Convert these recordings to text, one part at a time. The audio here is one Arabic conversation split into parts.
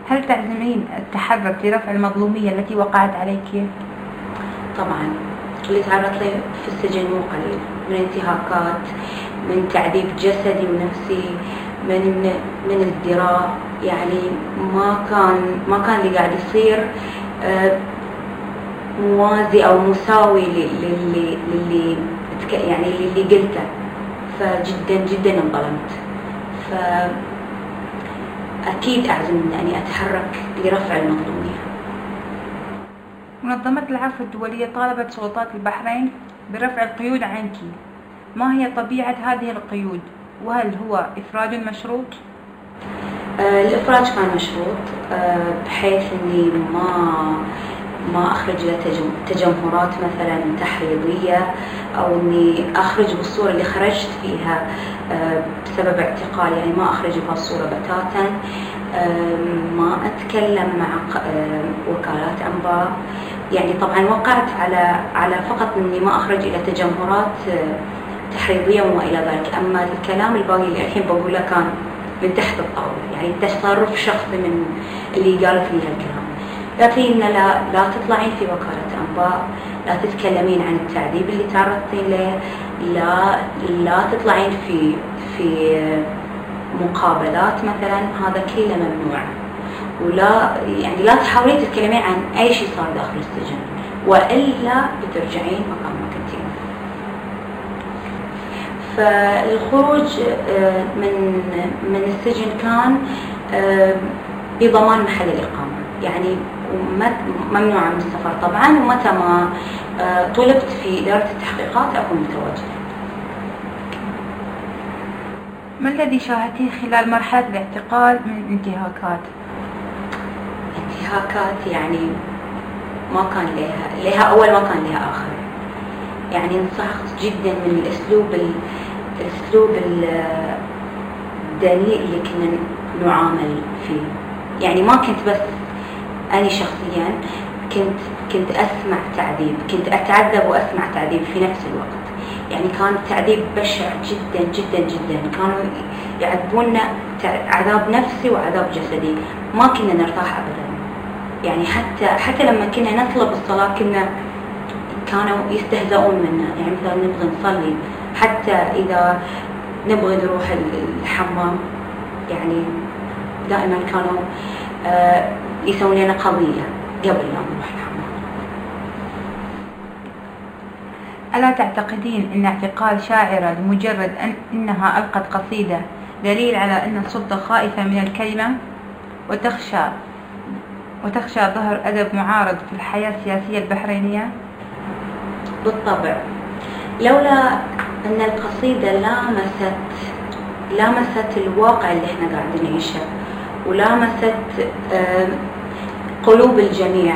هل تعزمين التحرك لرفع المظلومية التي وقعت عليك؟ طبعا اللي تعرضت له في السجن مو قليل، من انتهاكات، من تعذيب جسدي ونفسي، من ازدراء. يعني ما كان اللي قاعد يصير موازي او مساوي للي يعني اللي قلته. فجدا جدا انظلمت. فاكيد اعزم اني اتحرك لرفع المظلوميه. منظمة العفو الدولية طالبت سلطات البحرين برفع القيود عنك. ما هي طبيعة هذه القيود؟ وهل هو إفراج مشروط؟ الإفراج كان مشروط، بحيث إني ما أخرج إلى تجمهرات مثلا تحريضية، أو إني أخرج بالصورة اللي خرجت فيها بسبب اعتقال. يعني ما أخرج بهالصورة بتاتا. ما أتكلم مع وكالات أنباء. يعني طبعا وقعت على فقط إني ما أخرج إلى تجمهرات تحريضية وما إلى ذلك. أما الكلام الباقي اللي الحين بقوله كان من تحت الطاولة، يعني تصرف شخصي من اللي قالت لي هالكلام. قالت لي إن لا تطلعين في وكالة أنباء، لا تتكلمين عن التعذيب اللي تعرضتين له، لا تطلعين في مقابلات مثلا، هذا كله ممنوع. ولا يعني لا تحاولين تتكلمين عن أي شيء صار داخل السجن، وإلا بترجعين مكان ما كنتين. فالخروج من السجن كان بضمان محل الإقامة، يعني ممنوعة من السفر طبعا. ومتى ما طلبت في إدارة التحقيقات أكون متواجدة. ما الذي شاهدتيه خلال مرحلة الاعتقال من انتهاكات؟ يعني ما كان لها أول، ما كان لها آخر. يعني انصحت جدا من الأسلوب الدنيء اللي كنا نعامل فيه. يعني ما كنت بس أنا شخصيا، كنت أسمع تعذيب، كنت أتعذب وأسمع تعذيب في نفس الوقت. يعني كان تعذيب بشع جدا جدا جدا. كانوا يعذبونا عذاب نفسي وعذاب جسدي، ما كنا نرتاح أبدا. يعني حتى لما كنا نطلب الصلاة كانوا يستهزئون منا. يعني مثلا نبغى نصلي، حتى إذا نبغى نروح الحمام، يعني دائما كانوا يسوون لنا قضية قبل لا نروح الحمام. ألا تعتقدين أن اعتقال شاعرة لمجرد أنها ألقت قصيدة دليل على أن السلطة خائفة من الكلمة وتخشى ظهر أدب معارض في الحياة السياسية البحرينية؟ بالطبع. لولا أن القصيدة لامست الواقع اللي احنا قاعدين نعيشه، ولامست قلوب الجميع،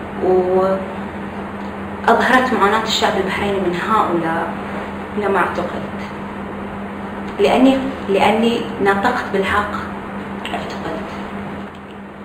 وأظهرت معاناة الشعب البحريني من هؤلاء، لما اعتقلت. لأني نطقت بالحق